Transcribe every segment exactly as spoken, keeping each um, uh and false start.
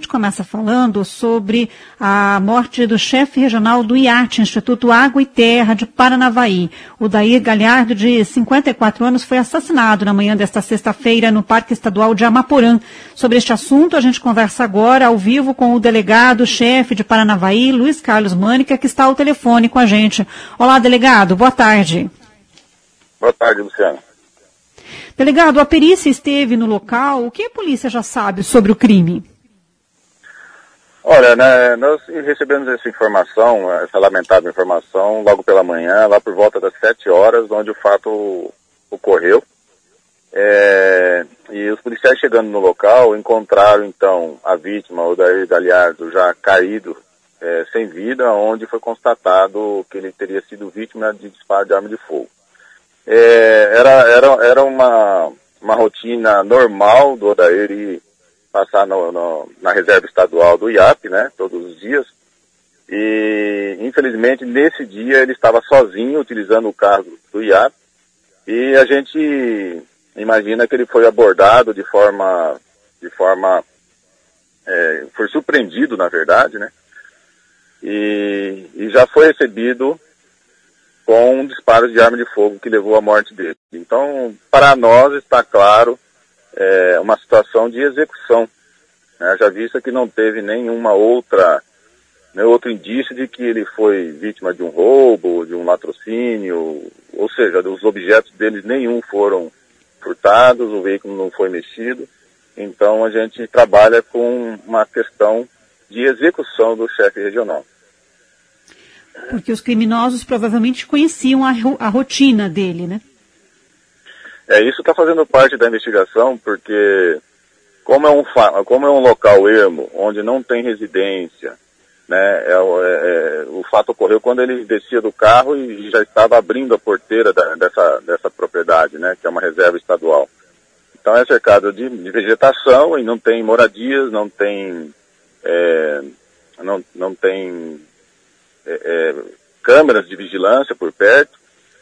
começa falando sobre a morte do chefe regional do I A T, Instituto Água e Terra de Paranavaí. O Dair Galhardo, de cinquenta e quatro anos, foi assassinado na manhã desta sexta-feira no Parque Estadual de Amaporã. Sobre este assunto, a gente conversa agora ao vivo com o delegado-chefe de Paranavaí, Luiz Carlos Mânica, que está ao telefone com a gente. Olá, delegado, boa tarde. Boa tarde, Luciano. Delegado, a perícia esteve no local. O que a polícia já sabe sobre o crime? Olha, né, nós recebemos essa informação, essa lamentável informação, logo pela manhã, lá por volta das sete horas, onde o fato ocorreu. É, e os policiais chegando no local encontraram, então, a vítima, o Dair Galhardo, já caído, é, sem vida, onde foi constatado que ele teria sido vítima de disparo de arma de fogo. É, era era, era uma, uma rotina normal do Odair ir passar no, no, na reserva estadual do I A P, né, todos os dias, e infelizmente nesse dia ele estava sozinho utilizando o carro do I A P, e a gente imagina que ele foi abordado de forma, de forma, é, foi surpreendido na verdade, né, e, e já foi recebido com um disparo de arma de fogo que levou à morte dele. Então, para nós está claro, é, uma situação de execução, né? Já visto que não teve nenhuma outra, nenhum outro indício de que ele foi vítima de um roubo, de um latrocínio, ou seja, os objetos dele nenhum foram furtados, o veículo não foi mexido. Então, a gente trabalha com uma questão de execução do chefe regional. Porque os criminosos provavelmente conheciam a, a rotina dele, né? É, isso está fazendo parte da investigação, porque como é um, como é um local ermo, onde não tem residência, né, é, é, o fato ocorreu quando ele descia do carro e já estava abrindo a porteira da, dessa, dessa propriedade, né, que é uma reserva estadual. Então é cercado de, de vegetação e não tem moradias, não tem, é, não, não tem É, é, câmeras de vigilância por perto,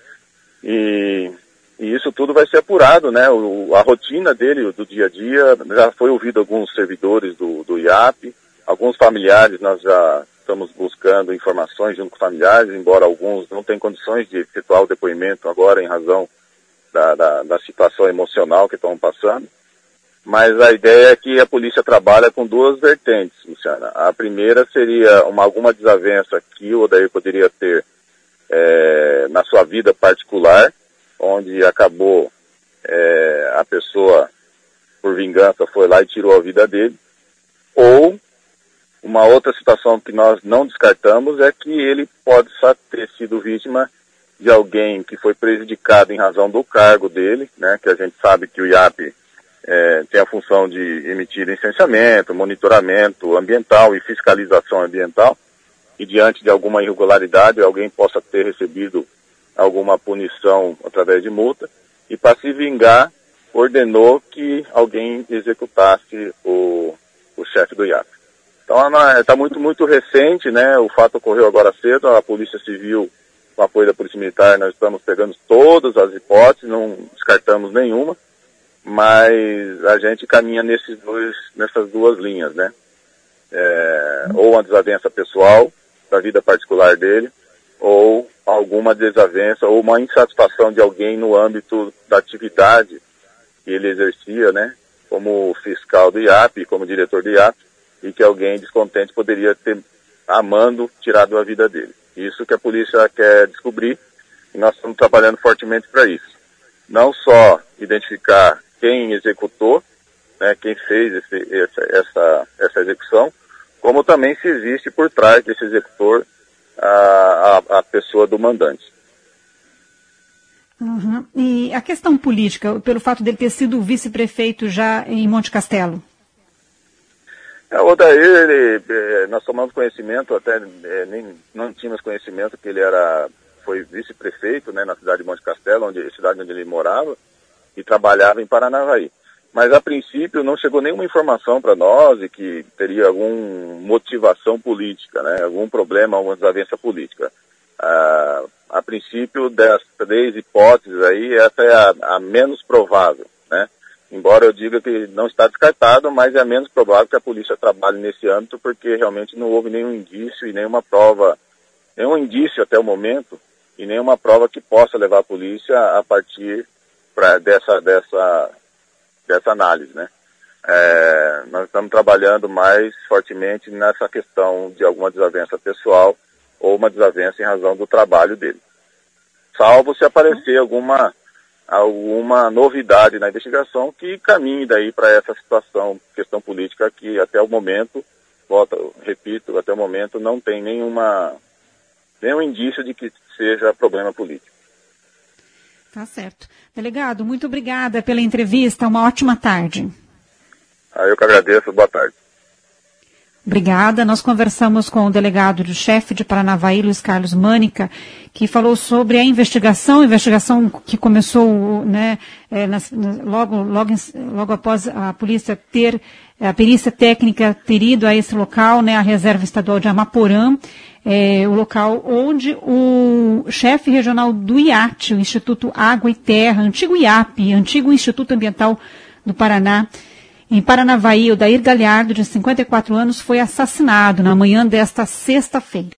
e, e isso tudo vai ser apurado, né? O, a rotina dele, do dia a dia, já foi ouvido alguns servidores do, do I A P, alguns familiares, nós já estamos buscando informações junto com familiares, embora alguns não tenham condições de efetuar o depoimento agora em razão da, da, da situação emocional que estão passando. Mas a ideia é que a polícia trabalha com duas vertentes, Luciana. A primeira seria uma, alguma desavença que o Odair poderia ter é, na sua vida particular, onde acabou é, a pessoa, por vingança, foi lá e tirou a vida dele. Ou uma outra situação que nós não descartamos é que ele pode só ter sido vítima de alguém que foi prejudicado em razão do cargo dele, né, que a gente sabe que o I A P É, tem a função de emitir licenciamento, monitoramento ambiental e fiscalização ambiental, e diante de alguma irregularidade alguém possa ter recebido alguma punição através de multa, e para se vingar ordenou que alguém executasse o, o chefe do I A P. Então está muito, muito recente, né? O fato ocorreu agora cedo, a Polícia Civil, com apoio da Polícia Militar, nós estamos pegando todas as hipóteses, não descartamos nenhuma, mas a gente caminha nesses dois, nessas duas linhas, né? É, ou uma desavença pessoal da vida particular dele, ou alguma desavença, ou uma insatisfação de alguém no âmbito da atividade que ele exercia, né? Como fiscal do I A P, como diretor do I A P, e que alguém descontente poderia ter, amando, tirado a vida dele. Isso que a polícia quer descobrir, e nós estamos trabalhando fortemente para isso. Não só identificar quem executou, né, quem fez esse, essa, essa, essa execução, como também se existe por trás desse executor a, a, a pessoa do mandante. Uhum. E a questão política, pelo fato dele ter sido vice-prefeito já em Monte Castelo? É, o Odair, ele, nós tomamos conhecimento, até é, nem, não tínhamos conhecimento que ele era, foi vice-prefeito, né, na cidade de Monte Castelo, onde, cidade onde ele morava, e trabalhava em Paranavaí. Mas, a princípio, não chegou nenhuma informação para nós de que teria alguma motivação política, né, algum problema, alguma desavença política. Ah, a princípio, das três hipóteses aí, essa é a, a menos provável, né? embora eu diga que não está descartado, mas é menos provável que a polícia trabalhe nesse âmbito, porque realmente não houve nenhum indício e nenhuma prova, nenhum indício até o momento, e nenhuma prova que possa levar a polícia a partir pra, dessa, dessa, dessa análise, né? É, nós estamos trabalhando mais fortemente nessa questão de alguma desavença pessoal ou uma desavença em razão do trabalho dele. Salvo se aparecer alguma, alguma novidade na investigação que caminhe daí para essa situação, questão política, que até o momento, volto, repito, até o momento não tem nenhuma, nenhum indício de que seja problema político. Tá certo. Delegado, muito obrigada pela entrevista, uma ótima tarde. Ah, eu que agradeço, boa tarde. Obrigada. Nós conversamos com o delegado de chefe de Paranavaí, Luiz Carlos Mânica, que falou sobre a investigação, investigação que começou, né, é, nas, logo, logo, logo após a polícia ter, a perícia técnica ter ido a esse local, né, a Reserva Estadual de Amaporã, é, o local onde o chefe regional do I A T, o Instituto Água e Terra, antigo I A P, antigo Instituto Ambiental do Paraná, em Paranavaí, o Dair Galhardo, de cinquenta e quatro anos, foi assassinado na manhã desta sexta-feira.